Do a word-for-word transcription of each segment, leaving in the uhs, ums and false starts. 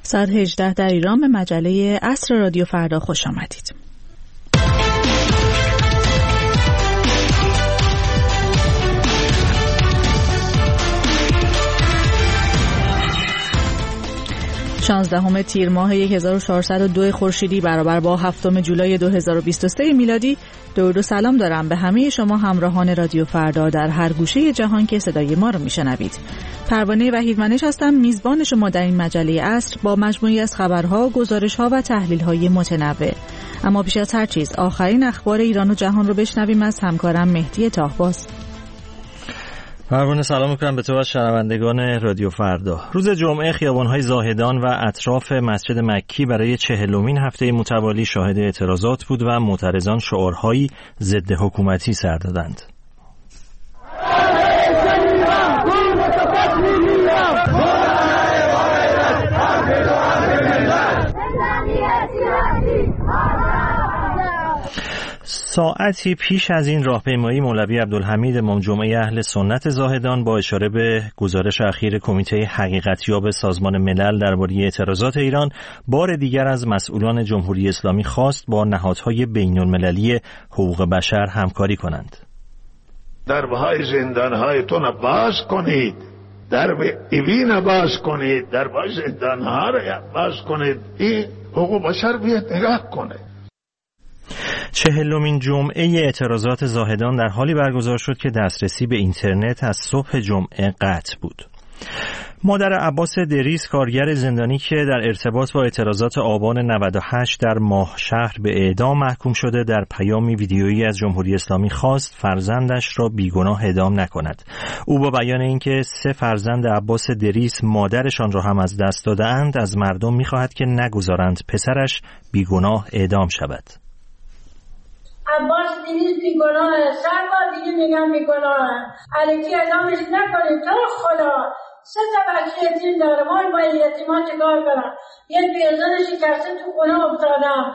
ساعت هجده در ایران به مجله عصر رادیو فردا خوش آمدید. شانزدهم تیر ماه هزار و چهارصد و دو خورشیدی برابر با هفتم جولای دو هزار و بیست و سه میلادی. درود و سلام دارم به همه شما همراهان رادیو فردا در هر گوشه جهان که صدای ما رو میشنوید. پروانه وحیدمنش هستم، میزبان شما در این مجله عصر با مجموعی از خبرها، گزارش‌ها و تحلیل‌های متنوع. اما پیش از هر چیز آخرین اخبار ایران و جهان رو بشنویم از همکارم مهدی طاهباز. پروانه سلام میکنم به تو و شنوندگان رادیو فردا. روز جمعه خیابان‌های زاهدان و اطراف مسجد مکی برای چهلمین هفته متوالی شاهد اعتراضات بود و معترضان شعارهایی ضد حکومتی سر دادند. ساعتی پیش از این راهپیمایی مولوی عبدالحمید امام جمعه اهل سنت زاهدان با اشاره به گزارش اخیر کمیته حقیقتیاب سازمان ملل درباره اعتراضات ایران بار دیگر از مسئولان جمهوری اسلامی خواست با نهادهای بین‌المللی حقوق بشر همکاری کنند. دربهای زندانهایتون باز کنید، درب ایوین باز کنید، دربهای زندانها را باز کنید، این حقوق بشر بیاد نگاه کنه. چهلمین جمعه اعتراضات زاهدان در حالی برگزار شد که دسترسی به اینترنت از صبح جمعه قطع بود. مادر عباس دریس کارگر زندانی که در ارتباط با اعتراضات آبان نود و هشت در ماهشهر به اعدام محکوم شده در پیامی ویدیویی از جمهوری اسلامی خواست فرزندش را بیگناه اعدام نکند. او با بیان اینکه سه فرزند عباس دریس مادرشان را هم از دست داده‌اند از مردم می‌خواهد که نگذارند پسرش بیگناه اعدام شود. عباس دریس بیگناهه، سر بار دیگه میگم بیگناهه، الکی اعدامش نکنید تو خدا. سه تا بچه یتیم داره، ما با یتیما چیکار کنم؟ یه بیازار شکسته تو خونه افتادم.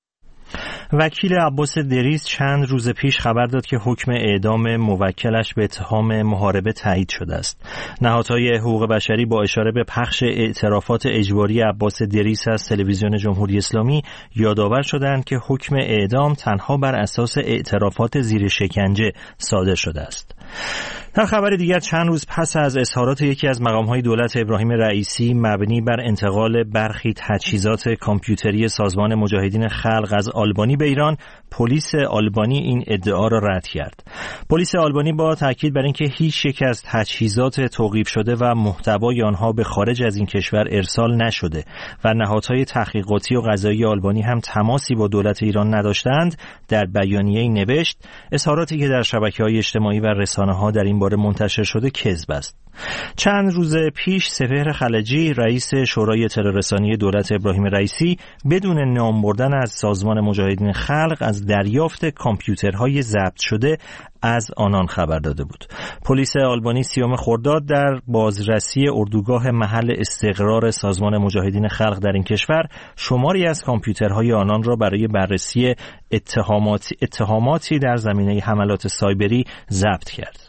وکیل عباس دریس چند روز پیش خبر داد که حکم اعدام موکلش به اتهام محاربه تایید شده است. نهادهای حقوق بشری با اشاره به پخش اعترافات اجباری عباس دریس از تلویزیون جمهوری اسلامی یادآور شدند که حکم اعدام تنها بر اساس اعترافات زیر شکنجه صادر شده است. در خبر دیگر چند روز پس از اظهارات یکی از مقام‌های دولت ابراهیم رئیسی مبنی بر انتقال برخی تجهیزات کامپیوتری سازمان مجاهدین خلق از آلبانی به ایران، پلیس آلبانی این ادعا را رد کرد. پلیس آلبانی با تاکید بر اینکه هیچ یک از تجهیزات توقیف شده و محتوای آنها به خارج از این کشور ارسال نشده و نهادهای تحقیقاتی و قضایی آلبانی هم تماسی با دولت ایران نداشتند، در بیانیه‌ای نوشت اظهاراتی که در شبکه‌های اجتماعی و رسانه‌ها در این باره منتشر شده کذب است. چند روز پیش سپهر خلجی رئیس شورای اطلاع رسانی دولت ابراهیم رئیسی بدون نام بردن از سازمان مجاهدین خلق از دریافت کامپیوترهای ضبط شده از آنان خبر داده بود. پلیس آلبانی سیوم خرداد در بازرسی اردوگاه محل استقرار سازمان مجاهدین خلق در این کشور شماری از کامپیوترهای آنان را برای بررسی اتهاماتی, اتهاماتی در زمینه حملات سایبری ضبط کرد.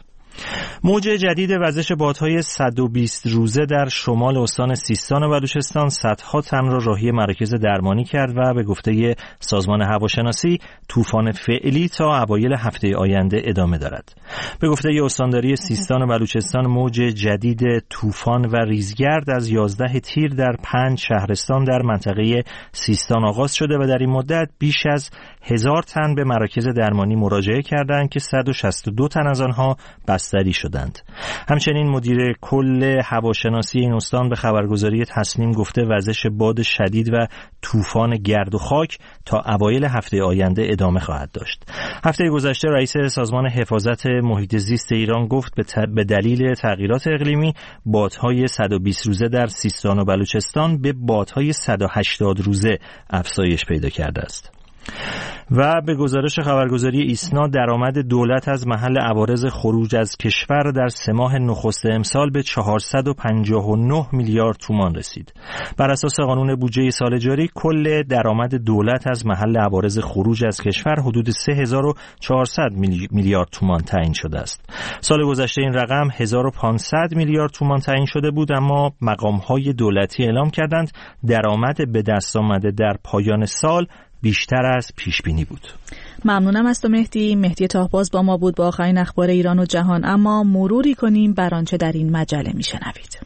موج جدید وزش بادهای صد و بیست روزه در شمال استان سیستان و بلوچستان صدها تن را راهی مراکز درمانی کرد و به گفته سازمان هواشناسی طوفان فعلی تا اوایل هفته آینده ادامه دارد. به گفته استانداری سیستان و بلوچستان موج جدید طوفان و ریزگرد از یازده تیر در پنج شهرستان در منطقه سیستان آغاز شده و در این مدت بیش از هزار تن به مراکز درمانی مراجعه کردند که صد و شصت و دو تن از آنها بستری شدند. همچنین مدیر کل هواشناسی این استان به خبرگزاری تصنیم گفته وزش باد شدید و طوفان گرد و خاک تا اوایل هفته آینده ادامه خواهد داشت. هفته گذشته رئیس سازمان حفاظت محیط زیست ایران گفت به, ت... به دلیل تغییرات اقلیمی بادهای صد و بیست روزه در سیستان و بلوچستان به بادهای صد و هشتاد روزه افزایش پیدا کرده است. و به گزارش خبرگزاری ایسنا درآمد دولت از محل عوارض خروج از کشور در سه ماه نخست امسال به چهارصد و پنجاه و نه میلیارد تومان رسید. بر اساس قانون بودجه سال جاری کل درآمد دولت از محل عوارض خروج از کشور حدود سه هزار و چهارصد میلیارد تومان تعیین شده است. سال گذشته این رقم هزار و پانصد میلیارد تومان تعیین شده بود، اما مقام‌های دولتی اعلام کردند درآمد به دست آمده در پایان سال بیشتر از پیش بینی بود. ممنونم از تو مهدی. مهدی تاهباز با ما بود با آخرین اخبار ایران و جهان، اما مروری کنیم بر آنچه در این مجله میشنوید.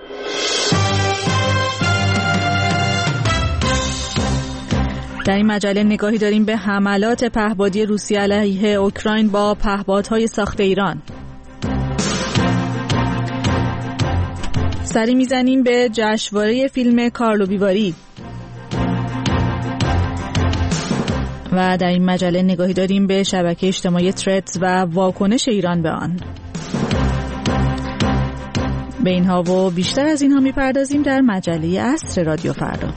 در این مجله نگاهی داریم به حملات پهپادی روسیه علیه اوکراین با پهپادهای ساخت ایران. سری میزنیم به جشنواره فیلم کارلووی. و در این مجله نگاهی داریم به شبکه اجتماعی تردز و واکنش ایران به آن. به اینها و بیشتر از اینها میپردازیم در مجله عصر رادیو فردا.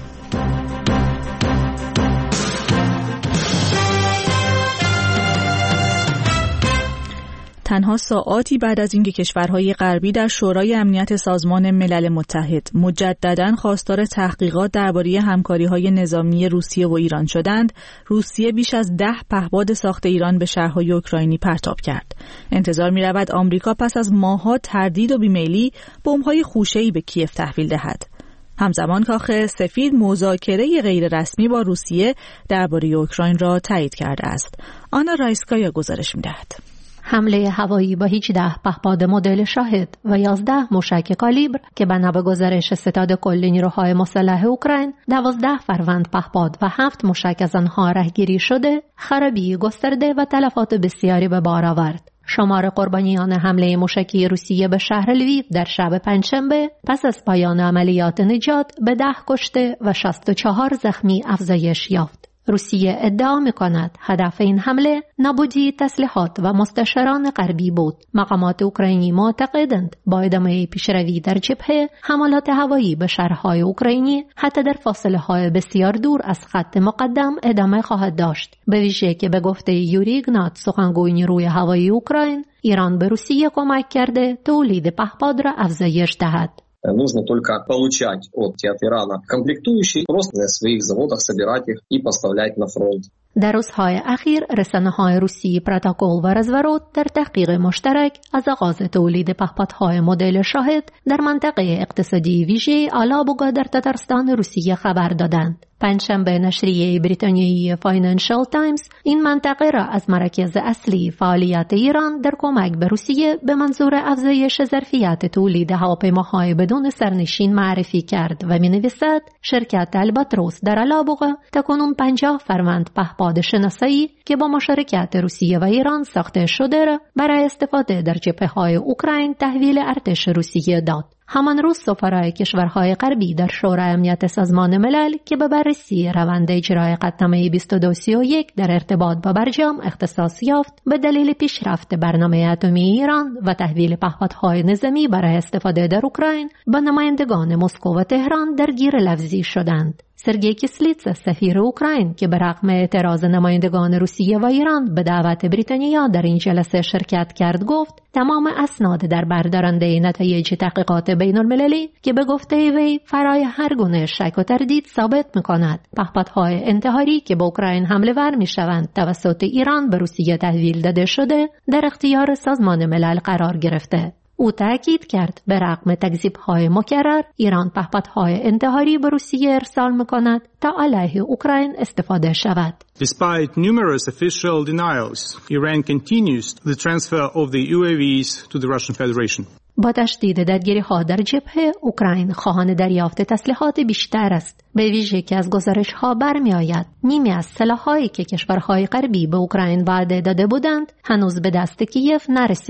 تنها ساعاتی بعد از اینکه کشورهای غربی در شورای امنیت سازمان ملل متحد مجدداً خواستار تحقیقات درباره همکاری‌های نظامی روسیه و ایران شدند، روسیه بیش از ده پهپاد ساخت ایران به شهرهای اوکراینی پرتاب کرد. انتظار می‌رود آمریکا پس از ماه‌ها تردید و بیمیلی بمب‌های خوشه‌ای به کیف تحویل دهد. همزمان کاخ سفید مذاکره غیررسمی با روسیه درباره اوکراین را تایید کرده است. آنا رایسکایا گزارش می‌دهد. حمله هوایی با هجده پهپاد مدل شاهد و یازده موشک کالیبر که بنا به گزارش ستاد کل نیروهای مسلح اوکراین دوازده فروند پهپاد و هفت موشک از آنها رهگیری شده، خرابی گسترده و تلفات بسیاری به بار آورد. شمار قربانیان حمله موشکی روسیه به شهر لویو در شب پنجشنبه پس از پایان عملیات نجات به ده کشته و شصت و چهار زخمی افزایش یافت. روسیه ادعا می‌کند هدف این حمله نابودی تسلیحات و مستشاران غربی بود. مقامات اوکراینی معتقدند با ادامه پیشروی در جبهه، حملات هوایی به شهرهای اوکراینی حتی در فاصله‌های بسیار دور از خط مقدم ادامه خواهد داشت. به ویژه که به گفته یوری ایگنات، سخنگوی نیروی هوایی اوکراین، ایران به روسیه کمک کرده تولید پهپاد را افزایش دهد. Нужно только получать от Ирана комплектующие, просто на своих заводах собирать их и поставлять на фронт. در روزهای اخیر رسانه‌های روسی پروتوکول و رزورود در تحقیق مشترک از آغاز تولید پهپادهای مدل شاهد در منطقه اقتصادی ویژه آلابوگا در تتارستان روسیه خبر دادند. پنجشنبه نشریه بریتانیایی فاینانشال تایمز این منطقه را از مرکز اصلی فعالیت ایران در کمک به روسیه به منظور افزایش ظرفیت تولید هواپیماهای بدون سرنشین معرفی کرد و می‌نویسد شرکت الباتروس در آلابوگا تاکنون پنجاه فروند پهپاد شناسایی که با مشارکت روسیه و ایران ساخته شده را برای استفاده در جبهه‌های اوکراین تحویل ارتش روسیه داد. همان روز سفرای کشورهای غربی در شورای امنیت سازمان ملل که به بررسی روند اجرای قطعنامه بیست و دو سی و یک در ارتباط با برجام اختصاص یافت، به دلیل پیشرفت برنامه اتمی ایران و تحویل پهپادهای نظامی برای استفاده در اوکراین، با نمایندگان مسکو و تهران درگیر لفظی شدند. سرگئی کیسلیتس سفیر اوکراین که به رغم اعتراض نمایندگان روسیه و ایران به دعوت بریتانیا در این جلسه شرکت کرد گفت تمام اسناد در بردارنده نتایج تحقیقات بین المللی که به گفته وی فرای هر گونه شک و تردید ثابت می‌کند پهپادهای انتحاری که به اوکراین حمله ور می‌شوند توسط ایران به روسیه تحویل داده شده در اختیار سازمان ملل قرار گرفته. او تأکید کرد به رغم تکذیب‌های مکرر ایران پهپادهای انتحاری به روسیه ارسال می‌کند تا علیه اوکراین استفاده شود. Despite numerous official denials, Iran continues the transfer of the U A Vs to the Russian Federation. با تشدید درگیری‌ها در جبهه، اوکراین خواهان دریافت تسلیحات بیشتر است. به ویژه که از گزارش‌ها برمی‌آید نیمی از سلاح‌هایی که کشورهای غربی به اوکراین وعده داده بودند هنوز به دست کیف نرسیده.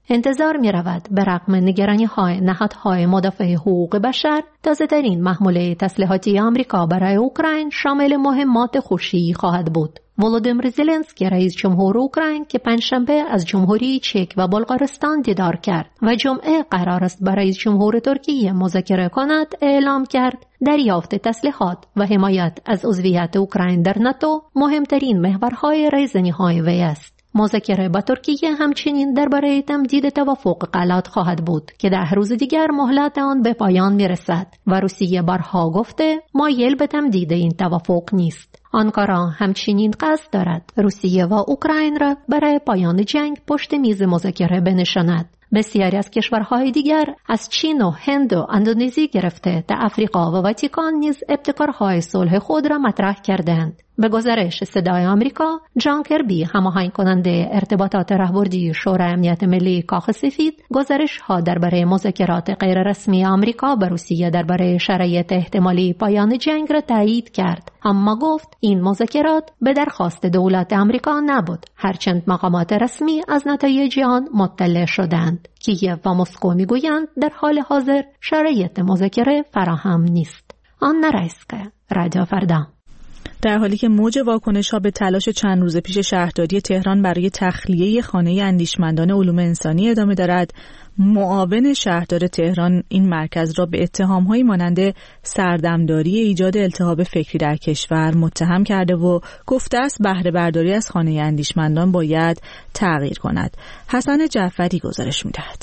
انتظار می رود به رغم نگرانی های نهادهای مدافع حقوق بشر تازه‌ترین محموله تسلیحاتی آمریکا برای اوکراین شامل مهمات خورشیدی خواهد بود. ولودیمیر زلنسکی رئیس جمهور اوکراین که پنجشنبه از جمهوری چک و بلغارستان دیدار کرد و جمعه قرار است با رئیس جمهور ترکیه مذاکره کند اعلام کرد دریافت تسلیحات و حمایت از عضویت اوکراین در ناتو مهمترین محورهای رایزنی‌های وی است. مذاکره با ترکیه همچنین درباره تمدید توافق غلات خواهد بود که ده روز دیگر مهلت آن به پایان میرسد و روسیه بارها گفته مایل به تمدید این توافق نیست. آنکارا همچنین قصد دارد روسیه و اوکراین را برای پایان جنگ پشت میز مذاکره بنشاند. بسیاری از کشورهای دیگر از چین و هند و اندونزی گرفته تا افریقا و واتیکان نیز ابتکارهای صلح خود را مطرح کردند. به گزارش صدای آمریکا، جان کربی هماهنگ کننده ارتباطات راهبردی شورای امنیت ملی کاخ سفید گزارش‌ها درباره مذاکرات غیررسمی آمریکا با روسیه درباره شرایط احتمالی پایان جنگ را تایید کرد، اما گفت این مذاکرات به درخواست دولت آمریکا نبود، هرچند مقامات رسمی از نتایج آن مطلع شدند. کییو و مسکو میگویند در حال حاضر شرایط مذاکره فراهم نیست. آن رایسکه، رادیو فردا. در حالی که موج واکنش‌ها به تلاش چند روز پیش شهرداری تهران برای تخلیه خانه اندیشمندان علوم انسانی ادامه دارد، معاون شهردار تهران این مرکز را به اتهام‌هایی مانند سردمداری ایجاد التهاب فکری در کشور متهم کرده و گفته است بهره برداری از خانه اندیشمندان باید تغییر کند. حسن جعفری گزارش می‌دهد.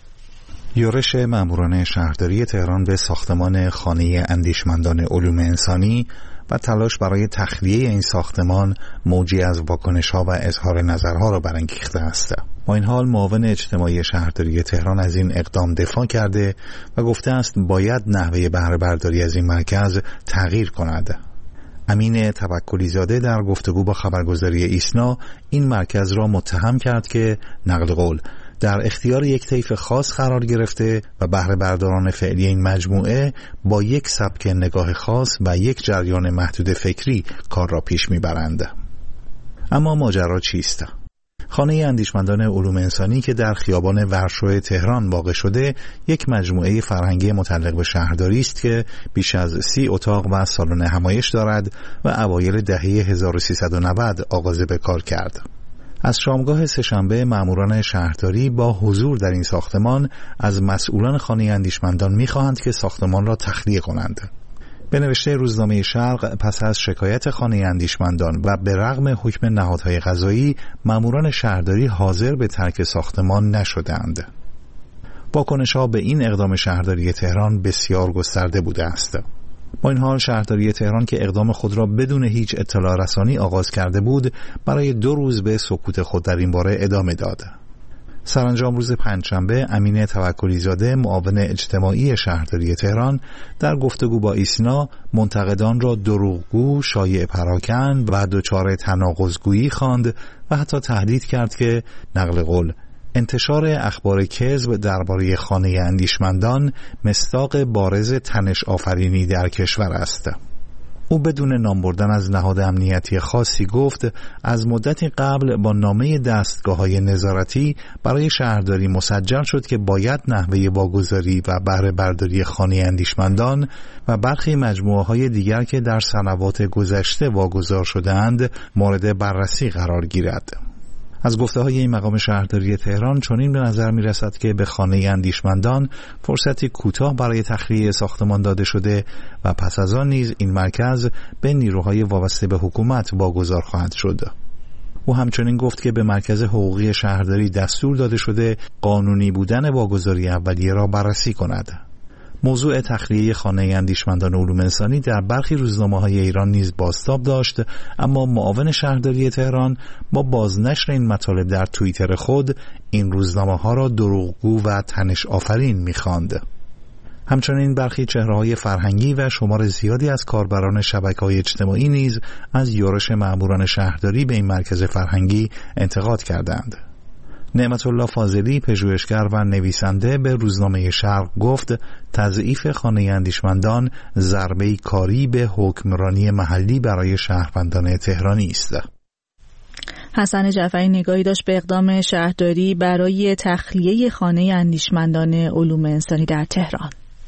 یورش ماموران شهرداری تهران به ساختمان خانه اندیشمندان علوم انسانی و تلاش برای تخلیه این ساختمان موجی از واکنش‌ها و اظهار نظرها را برانگیخته است. با این حال معاون اجتماعی شهرداری تهران از این اقدام دفاع کرده و گفته است باید نحوه بهره برداری از این مرکز تغییر کند. امین توکلی زاده در گفتگو با خبرگزاری ایسنا این مرکز را متهم کرد که نقل قول در اختیار یک طیف خاص قرار گرفته و بهره برداران فعلی این مجموعه با یک سبک نگاه خاص و یک جریان محدود فکری کار را پیش میبرند. اما ماجرا چیست؟ خانه اندیشمندان علوم انسانی که در خیابان ورشو تهران واقع شده یک مجموعه فرهنگی متعلق به شهرداری است که بیش از سی اتاق و سالن همایش دارد و اوایل دهه هزار و سیصد و نود آغاز به کار کرد. از شامگاه سه‌شنبه ماموران شهرداری با حضور در این ساختمان از مسئولان خانه اندیشمندان می‌خواهند که ساختمان را تخلیه کنند. به نوشته روزنامه شرق پس از شکایت خانه اندیشمندان و به رغم حکم نهادهای قضایی ماموران شهرداری حاضر به ترک ساختمان نشدند. واکنش‌ها به این اقدام شهرداری تهران بسیار گسترده بوده است. با این حال شهرداری تهران که اقدام خود را بدون هیچ اطلاع رسانی آغاز کرده بود برای دو روز به سکوت خود در این باره ادامه داد. سرانجام روز پنجشنبه امین توکلی زاده معاون اجتماعی شهرداری تهران در گفتگو با ایسنا منتقدان را دروغگو، شایعه پراکن و دچار تناقض‌گویی خواند و حتی تهدید کرد که نقل قول انتشار اخبار کذب درباره خانه اندیشمندان مصداق بارز تنش آفرینی در کشور است. او بدون نام بردن از نهاد امنیتی خاصی گفت از مدتی قبل با نامه دستگاه‌های نظارتی برای شهرداری مسجل شد که باید نحوه واگذاری و بهره برداری خانه اندیشمندان و برخی مجموعه‌های دیگر که در سنوات گذشته واگذار شده‌اند مورد بررسی قرار گیرد. از گفته‌های این مقام شهرداری تهران چنین به نظر می‌رسد که به خانه اندیشمندان فرصتی کوتاه برای تخلیه ساختمان داده شده و پس از آن نیز این مرکز به نیروهای وابسته به حکومت واگذار خواهد شد. او همچنین گفت که به مرکز حقوقی شهرداری دستور داده شده قانونی بودن واگذاری اولیه را بررسی کند. موضوع تخلیه خانه اندیشمندان علوم انسانی در برخی روزنامه‌های ایران نیز بازتاب داشت، اما معاون شهرداری تهران با بازنشر این مطالب در توییتر خود این روزنامه‌ها را دروغگو و تنش آفرین می‌خواند. همچنین برخی چهره‌های فرهنگی و شمار زیادی از کاربران شبکه‌های اجتماعی نیز از یورش ماموران شهرداری به این مرکز فرهنگی انتقاد کردند. نعمت الله فاضلی پژوهشگر و نویسنده به روزنامه شرق گفت تضعیف خانه اندیشمندان ضربه‌ای کاری به حکمرانی محلی برای شهروندان تهرانی است. حسن جعفری نگاهی داشت به اقدام شهرداری برای تخلیه خانه اندیشمندان علوم انسانی در تهران.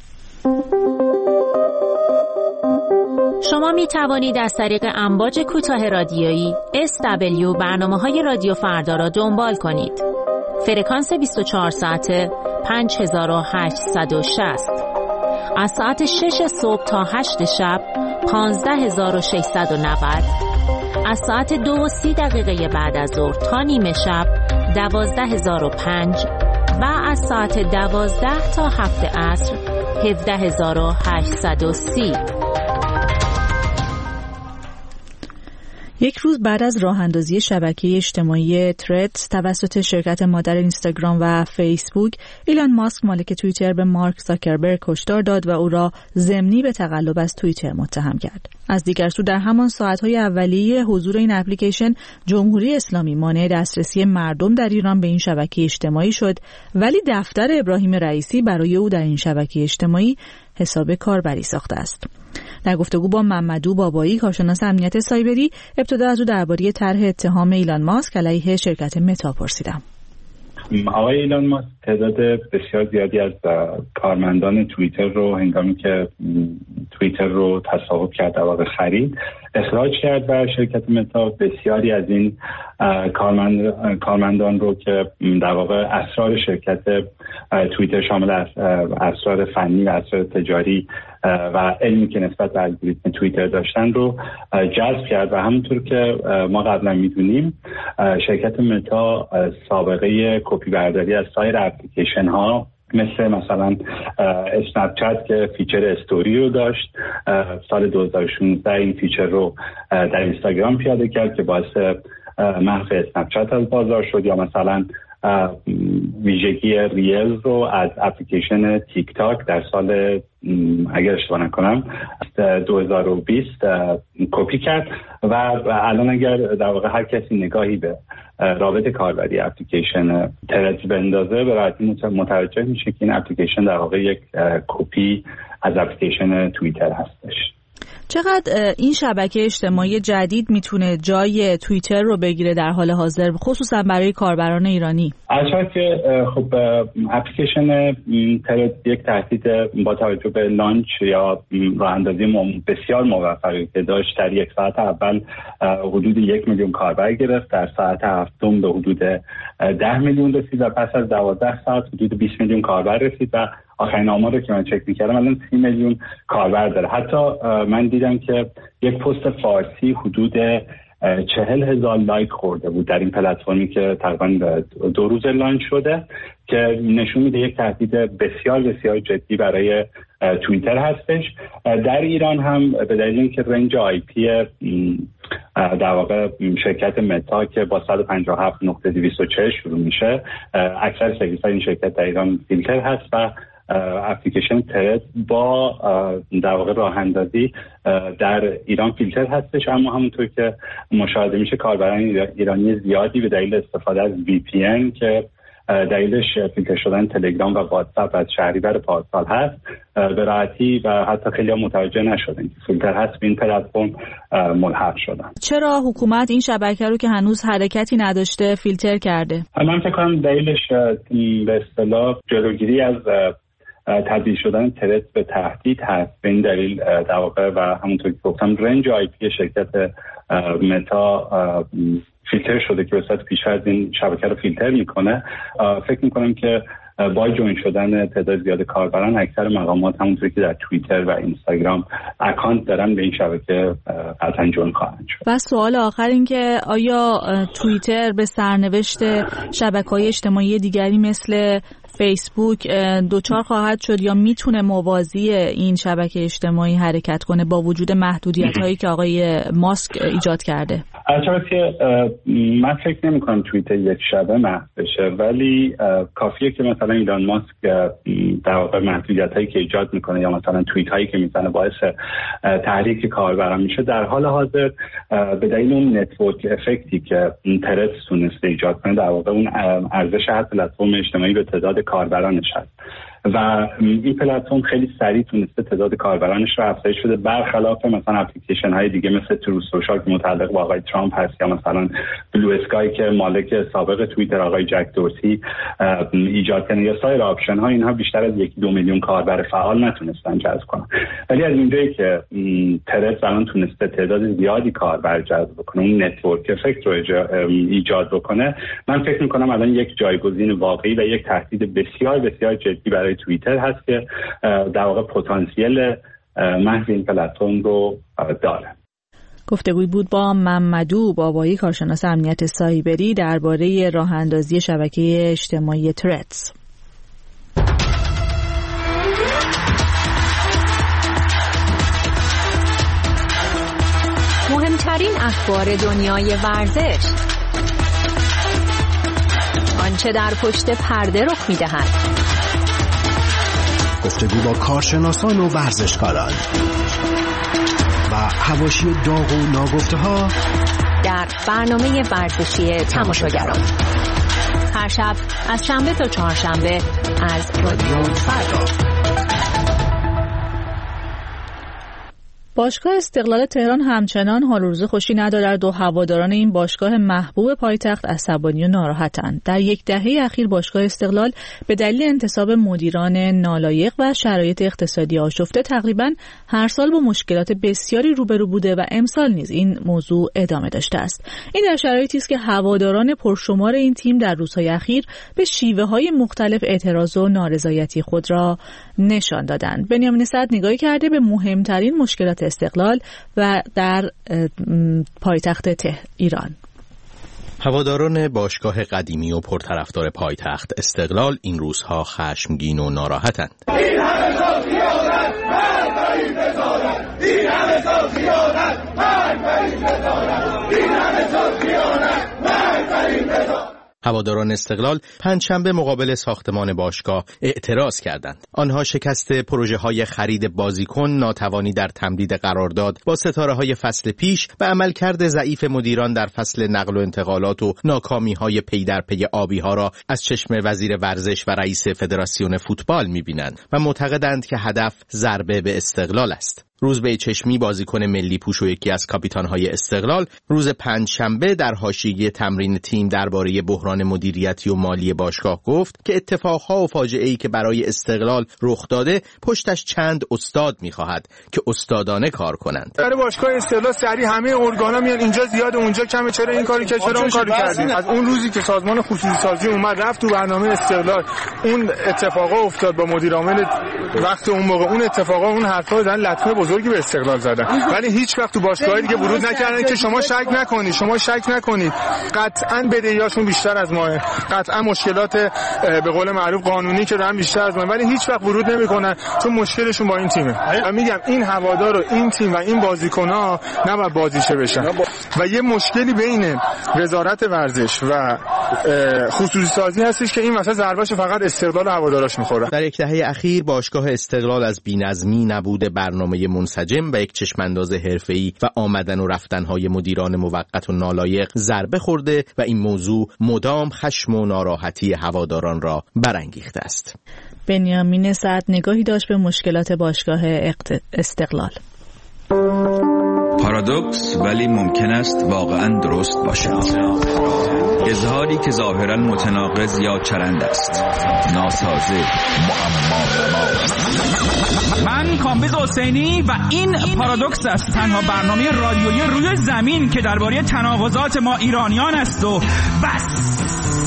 شما می توانید از طریق امواج کوتاه رادیویی اس دبلیو برنامه‌های رادیو فردا را دنبال کنید. فرکانس بیست و چهار ساعته پنج هزار و هشتصد و شصت، از ساعت شش صبح تا هشت شب پانزده هزار و ششصد و نود، از ساعت دو و سی دقیقه بعد از ظهر تا نیمه شب دوازده هزار و پنج و از ساعت دوازده تا هفت عصر هفده هزار و هشتصد و سی. یک روز بعد از راه اندازی شبکه اجتماعی تردز توسط شرکت مادر اینستاگرام و فیسبوک، ایلان ماسک مالک توییتر به مارک زاکربرگ هشدار داد و او را ضمنی به تقلب از توییتر متهم کرد. از دیگر سو در همان ساعت‌های اولیه حضور این اپلیکیشن، جمهوری اسلامی مانع دسترسی مردم در ایران به این شبکه اجتماعی شد، ولی دفتر ابراهیم رئیسی برای او در این شبکه اجتماعی حساب کاربری ساخته است. در گفتگو با ممدو بابایی، کارشناس امنیت سایبری، ابتدا از او درباره طرح اتهام ایلان ماسک علیه شرکت متا پرسیدم. آقای ایلان ماسک تعداد بسیار زیادی از کارمندان توییتر رو هنگامی که توییتر رو تصاحب کرد در واقع خرید اخراج کرد و شرکت متا بسیاری از این کارمند، کارمندان رو که در واقع اسرار شرکت توییتر شامل اسرار فنی و اسرار تجاری و علمی که نسبت به الگوریتم توییتر داشتن رو جذب کرد و همونطور که ما قبلا میدونیم شرکت متا سابقه کپی برداری از سایر اپلیکیشن ها مثل مثلا اسنپ چت که فیچر استوری رو داشت، سال دو هزار و شانزده این فیچر رو در اینستاگرام پیاده کرد که باعث محو اسنپ چت از بازار شد، یا مثلا ویژگی ریلز رو از اپلیکیشن تیک تاک در سال اگر اشتباه نکنم دو هزار و بیست کپی کرد و الان اگر در واقع هر کسی نگاهی به رابط کاربری اپلیکیشن تردز بندازه به راحتی متوجه میشه که این اپلیکیشن در واقع یک کپی از اپلیکیشن توییتر هستش. چقدر این شبکه اجتماعی جدید میتونه جای توییتر رو بگیره در حال حاضر، خصوصا برای کاربران ایرانی؟ البته که خب اپلیکیشن تردز یک تهدید با توجه به لانچ یا راه اندازی بسیار موفقی که داشت، در یک ساعت اول حدود یک میلیون کاربر گرفت، در ساعت هفتم به حدود ده میلیون رسید و پس از دوازده ساعت حدود بیست میلیون کاربر رسید و آخرین آمار رو که من چک می‌کردم الان سی میلیون کاربر داره. حتی من دیدم که یک پست فارسی حدود چهل هزار لایک خورده بود در این پلتفرمی که تقریبا دو روز لانچ شده، که نشون میده یک تهدید بسیار بسیار جدی برای توییتر هستش. در ایران هم به دلیل اینکه رنج آی پی در واقع شرکت متا که با صد و پنجاه و هفت نقطه دویست و چهل شروع میشه، اکثر سرویس‌های این شرکت در ایران فیلتر هست و اپلیکیشن تردز با در واقع راه اندازی در ایران فیلتر هستش، اما همونطور که مشاهده میشه کاربران ایرانی زیادی به دلیل استفاده از وی پی ان که دلیلش فیلتر شدن تلگرام و واتساپ از شهریور پارسال هست به راحتی و حتی خیلی هم متوجه نشدن که فیلتر هست به این پلتفرم ملحق شدن. چرا حکومت این شبکه رو که هنوز حرکتی نداشته فیلتر کرده؟ من فکر کنم دلیلش به اصطلاح جلوگیری از تبدیل شدن تردز به تهدید هست. به این دلیل در واقع و همونطور که گفتم رنج آی پی شرکت متا فیلتر شده که به صورت پیش‌فرض این شبکه رو فیلتر میکنه. فکر میکنم که با جوین شدن تعداد زیاد کاربران اکثر مقامات همونطوری که در توییتر و اینستاگرام اکانت دارن به این شبکه قطعا جوین خواهند شد. و سوال آخر این که آیا توییتر به سرنوشت شبکه‌های اجتماعی دیگری مثل فیسبوک دوچار خواهد شد یا میتونه موازی این شبکه اجتماعی حرکت کنه با وجود محدودیت‌هایی که آقای ماسک ایجاد کرده؟ البته من فکر نمی‌کنم توییتر یک شبه محو بشه، ولی کافیه که مثلا ایلان ماسک در واقع محدودیت‌هایی که ایجاد میکنه یا مثلا توییت‌هایی که میزنه باعث تحریک کاربران میشه، در حال حاضر به دلیل اون نتورک افکتی که تردز تونسته ایجاد کنه در واقع اون ارزش هر پلتفرم اجتماعی به تعداد کاربرانش هست. و این پلتفرم خیلی سریع تونسته تعداد کاربرانش رو افزایش بده، برخلاف مثلا اپلیکیشن های دیگه مثل ترو سوشال که متعلق به آقای ترامپ هست یا مثلا بلو اسکای که مالک سابق توییتر آقای جک دورسی ایجاد کنه یا سایر آپشن ها. اینها بیشتر از یک دو میلیون کاربر فعال نتونستن جذب کنن، ولی از اینجایی که ترس الان تونسته تعداد زیادی کاربر جذب بکنه، اون نتورک افکت رو ایجاد بکنه، من فکر میکنم الان یک جایگزین واقعی و یک تهدید بسیار بسیار جدی برای توییتر هست که در واقع پتانسیل محو این پلتفرم رو داره. گفتگوی بود با ممدو بابایی، کارشناس امنیت سایبری، درباره راه اندازی شبکه اجتماعی ترتس. مهمترین اخبار دنیای ورزش، آنچه در پشت پرده رخ می‌دهد. گفتگو با کارشناسان و ورزشکاران و حواشی داغ و ناگفته‌ها در برنامه ورزشی تماشاگران، هر شب از شنبه تا چهارشنبه از رادیو فردا. باشگاه استقلال تهران همچنان حال و روز خوشی ندارد و هواداران این باشگاه محبوب پایتخت عصبانی و ناراحتند. در یک دهه اخیر باشگاه استقلال به دلیل انتصاب مدیران نالایق و شرایط اقتصادی آشفته تقریباً هر سال با مشکلات بسیاری روبرو بوده و امسال نیز این موضوع ادامه داشته است. این در شرایطی است که هواداران پرشمار این تیم در روزهای اخیر به شیوه‌های مختلف اعتراض و نارضایتی خود را نشان دادند. بنیامین سعد نگاهی کرده به مهمترین مشکلات استقلال و در پایتخت ته ایران. هواداران باشگاه قدیمی و پرطرفدار پایتخت استقلال این روزها خشمگین و ناراحتند. این همه خیانت، مرگ بر این بزارت. این همه خیانت، مرگ بر این بزارت. این همه خیانت، مرگ بر این بزارت. هواداران استقلال پنجشنبه مقابل ساختمان باشگاه اعتراض کردند. آنها شکست پروژه های خرید بازیکن، ناتوانی در تمدید قرارداد با ستاره های فصل پیش و عملکرد ضعیف مدیران در فصل نقل و انتقالات و ناکامی های پی در پی آبی ها را از چشم وزیر ورزش و رئیس فدراسیون فوتبال می‌بینند و معتقدند که هدف ضربه به استقلال است. روزبه چشمی، بازیکن ملی پوش و یکی از کاپیتان‌های استقلال، روز پنجشنبه در حاشیه تمرین تیم درباره بحران مدیریتی و مالی باشگاه گفت که اتفاقها و فاجعه‌ای که برای استقلال رخ داده پشتش چند استاد می‌خواهد که استادانه کار کنند. برای باشگاه استقلال سری همه ارگانا میان اینجا زیاد اونجا کمه، چرا این کاری که چرا اون کاری کردید؟ از اون روزی که سازمان خصوصی سازی اومد رفت تو برنامه استقلال، اون اتفاقا افتاد با مدیر عامل وقت اون موقع، اون اتفاقا اون حرفا زدن، لطمه بزرگی به استقلال زدن، ولی هیچ وقت تو باشگاه دیگه ورود نکردن که شما شک نکنید شما شک نکنید قطعاً بدهیاشون بیشتر از ماه، قطعاً مشکلات به قول معروف قانونی که دارن بیشتر از ماه، ولی هیچ وقت ورود نمیکنن چون مشکلشون با این تیمه. و میگم این هوادار و این تیم و این بازیکن‌ها نباید بازیچه بشن و یه مشکلی بین وزارت ورزش و خصوصی سازی هستش که این واسه ضربهش فقط استقلال هواداراش میخوره. در یک دهه اخیر باشگاه استقلال از بی‌نظمی، نبود برنامه منسجم و یک چشمانداز حرفه‌ای و آمدن و رفتن‌های مدیران موقت و نالایق ضربه خورده و این موضوع مدام خشم و ناراحتی هواداران را برانگیخته است. بنیامین سعد نگاهی داشت به مشکلات باشگاه استقلال. پارادوکس ولی ممکن است واقعا درست باشد. اظهاری که ظاهرا متناقض یا چرند است، ناسازه، معما. من کامبیز حسینی و این پارادوکس است، تنها برنامه رادیویی روی زمین که درباره تناقضات ما ایرانیان است و بس.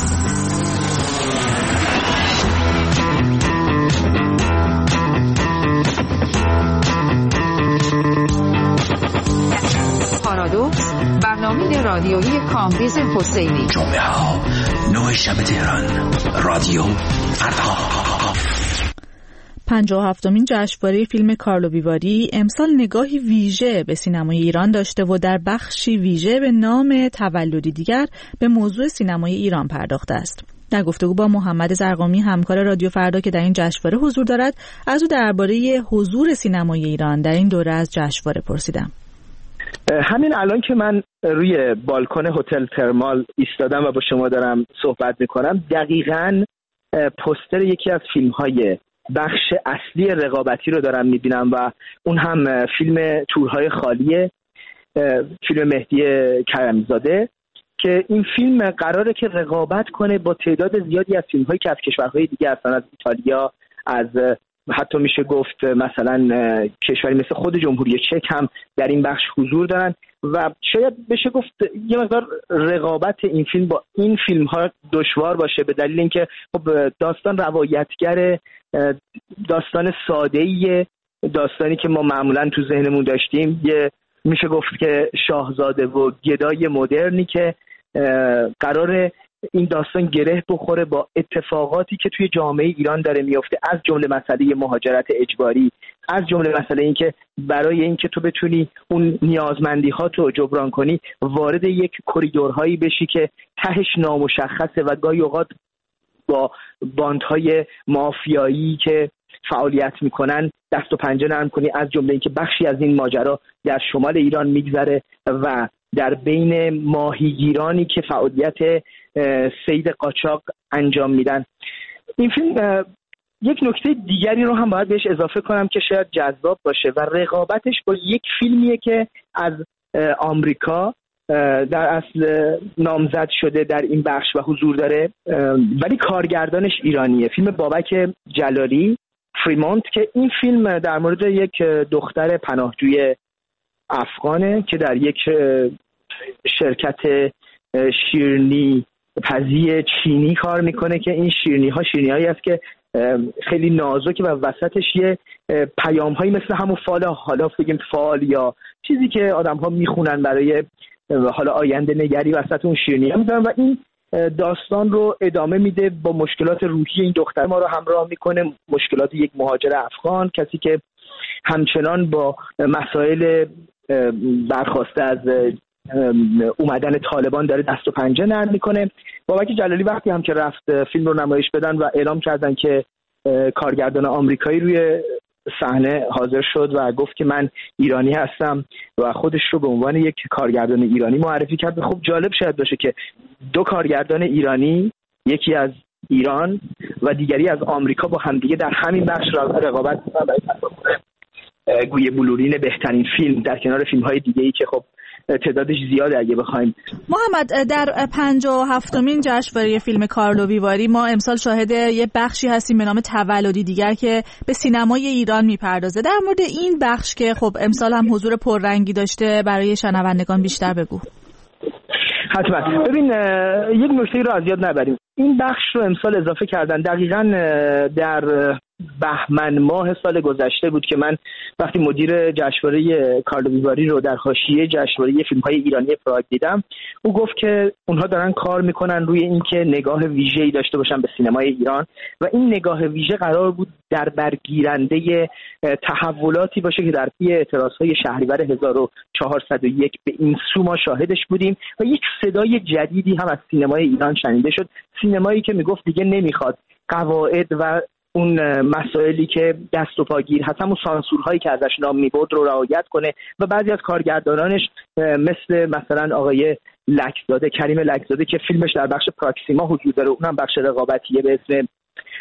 پارادوکس، برنامه رادیویی کامبیز حسینی. جمعه ها نه شب تهران، رادیو فردا. پنجاه و هفتمین جشنواره فیلم کارلو ویواری امسال نگاهی ویژه به سینمای ایران داشته و در بخشی ویژه به نام تولدی دیگر به موضوع سینمای ایران پرداخته است. در گفتگو با محمد زرقامی، همکار رادیو فردا که در این جشنواره حضور دارد، از او درباره حضور سینمای ایران در این دوره از جشنواره پرسیدم. همین الان که من روی بالکن هتل ترمال ایستادم و با شما دارم صحبت میکنم، دقیقاً پوستر یکی از فیلم‌های بخش اصلی رقابتی رو دارم میبینم و اون هم فیلم تورهای خالیه، فیلم مهدی کرمیزاده که این فیلم قراره که رقابت کنه با تعداد زیادی از فیلم‌هایی که از کشورهای دیگه هستن، از ایتالیا، از حتی میشه گفت مثلا کشوری مثل خود جمهوری چک هم در این بخش حضور دارن و شاید بشه گفت یه مقدار رقابت این فیلم با این فیلم‌ها دشوار باشه به دلیل اینکه خب داستان روایتگر داستان ساده‌ایه، داستانی که ما معمولاً تو ذهنمون داشتیم یه میشه گفت که شاهزاده و گدای مدرنی که قراره این داستان گره بخوره با اتفاقاتی که توی جامعه ایران داره میفته، از جمله مسئله مهاجرت اجباری، از جمله مسئله این که برای اینکه تو بتونی اون نیازمندی‌هاتو جبران کنی وارد یک کریدورهایی بشی که تهش نامشخصه و گاهی اوقات با باندهای مافیایی که فعالیت میکنن دست و پنجه نرم کنی، از جمله اینکه بخشی از این ماجرا در شمال ایران میگذره و در بین ماهیگیرانی که فعالیت صید قاچاق انجام میدن. این فیلم یک نکته دیگری رو هم باید بهش اضافه کنم که شاید جذاب باشه و رقابتش با یک فیلمیه که از آمریکا در اصل نامزد شده در این بخش و حضور داره ولی کارگردانش ایرانیه، فیلم بابک جلالی فریمونت که این فیلم در مورد یک دختر پناهجوی افغانه که در یک شرکت شیرینی پزی چینی کار میکنه که این شیرینی ها شیرینی هایی است که خیلی نازکه و وسطش یه پیام هایی مثل همون فال، حالا بگیم فال یا چیزی که آدم ها میخونن برای حالا آینده نگری وسط اون شیرینی ها میذارن و این داستان رو ادامه میده با مشکلات روحی این دختر ما رو همراه میکنه، مشکلات یک مهاجر افغان، کسی که همچنان با مسائل برخواسته از اومدن طالبان داره دست و پنجه نرم میکنه. بابک جلالی وقتی هم که رفت فیلم رو نمایش بدن و اعلام کردن که کارگردان آمریکایی روی صحنه حاضر شد و گفت که من ایرانی هستم و خودش رو به عنوان یک کارگردان ایرانی معرفی کرد. خب جالب شاید باشه که دو کارگردان ایرانی، یکی از ایران و دیگری از آمریکا، با همدیگه در همین بخش رقابت میکنن برای تصاحب گوی بلورین بهترین فیلم در کنار فیلم‌های دیگه‌ای که خب تعدادش زیاده اگه بخوایم. محمد، در پنجاه و هفتمین جشنواره فیلم کارلو ویواری ما امسال شاهد یه بخشی هستیم به نام تولدی دیگر که به سینمای ایران میپردازه. در مورد این بخش که خب امسال هم حضور پررنگی داشته برای شنوندگان بیشتر بگو. حتما. ببین یک نکته رو از یاد نبریم، این بخش رو امسال اضافه کردن دقیقاً در بهمن ماه سال گذشته بود که من وقتی مدیر جشنواره کارلو ویواری رو در حاشیه جشنواره فیلم‌های ایرانی پراگ دیدم، او گفت که اونها دارن کار میکنن روی اینکه نگاه ویژه‌ای داشته باشن به سینمای ایران و این نگاه ویژه قرار بود در برگیرنده تحولاتی باشه که در پی اعتراضهای شهریور هزار و چهارصد و یک به این سو ما شاهدش بودیم و یک صدای جدیدی هم از سینمای ایران شنیده شد، سینمایی که میگفت دیگه نمیخواد قواعد و اون مسائلی که دست و پاگیر هست، همون سانسورهایی که ازش نام میبرد رو رعایت کنه و بعضی از کارگردانانش مثل مثلا آقای لکزاده، کریم لکزاده که فیلمش در بخش پراکسیما حضور داره، اونم بخش رقابتیه به اسم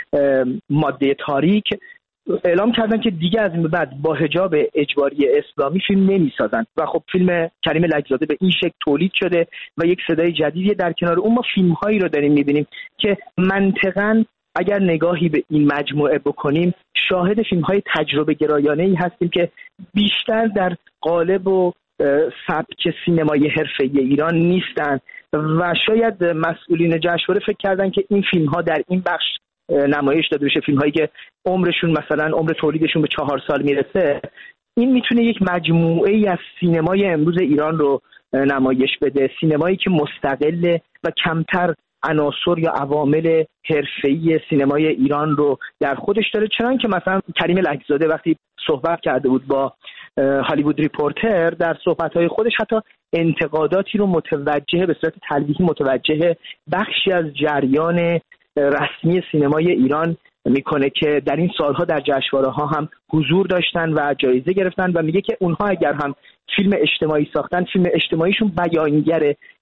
ماده تاریک، اعلام کردن که دیگه از این بعد با حجاب اجباری اسلامی فیلم نمیسازن و خب فیلم کریم لکزاده به این شکل تولید شده و یک صدای جدیدی در کنار اون ما فیلم‌هایی رو داریم می‌بینیم که منطقاً اگر نگاهی به این مجموعه بکنیم شاهد فیلم‌های تجربه گرایانه‌ای هستیم که بیشتر در قالب و سبک سینمای حرفه‌ای ایران نیستن و شاید مسئولین جشنواره فکر کردن که این فیلم‌ها در این بخش نمایش داده بشه، فیلم‌هایی که عمرشون مثلا عمر تولیدشون به چهار سال میرسه، این میتونه یک مجموعه‌ای از سینمای امروز ایران رو نمایش بده، سینمایی که مستقل و کمتر عناصر یا عوامل حرفه‌ای سینمای ایران رو در خودش داره، چنان که مثلا کریم لکزاده وقتی صحبت کرده بود با هالیوود ریپورتر در صحبت‌های خودش حتی انتقاداتی رو متوجه به صورت تلویحی متوجه بخشی از جریان رسمی سینمای ایران میکنه که در این سالها در جشنواره‌ها هم حضور داشتن و جایزه گرفتن و میگه که اونها اگر هم فیلم اجتماعی ساختن، فیلم اجتماعیشون بیانگر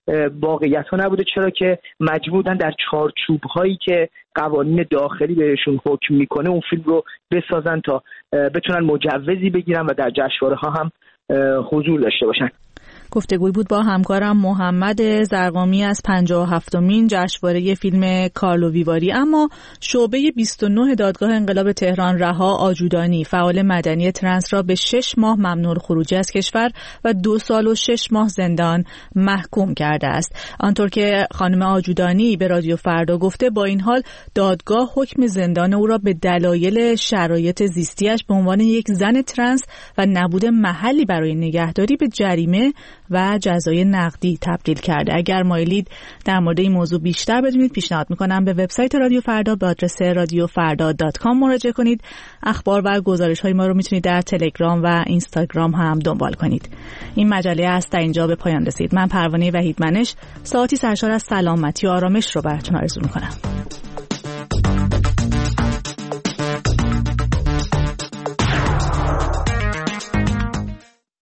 واقعیت ها نبوده، چرا که مجبور بودن در چارچوب هایی که قوانین داخلی بهشون حکم میکنه اون فیلم رو بسازن تا بتونن مجوزی بگیرن و در جشنواره ها هم حضور داشته باشن. گفتگوی بود با همکارم محمد زرقامی از پنجاه و هفتمین جشنواره فیلم کارلو ویواری. اما شعبه بیست و نه دادگاه انقلاب تهران رها آجودانی فعال مدنی ترنس را به شش ماه ممنوع خروج از کشور و دو سال و شش ماه زندان محکوم کرده است. آنطور که خانم آجودانی به رادیو فردا گفته، با این حال دادگاه حکم زندان او را به دلایل شرایط زیستیش به عنوان یک زن ترنس و نبود محلی برای نگهداری به جریمه و جزای نقدی تبدیل کرده. اگر مایلید در مورد این موضوع بیشتر بدونید، پیشنهاد میکنم به وبسایت رادیو فردا به آدرس رادیو فردا دات کام مراجعه کنید. اخبار و گزارش های ما رو میتونید در تلگرام و اینستاگرام هم دنبال کنید. این مجله است تا اینجا به پایان رسید. من پروانه وحیدمنش ساعتی سرشار از سلامتی و آرامش رو براتون آرزو میکنم.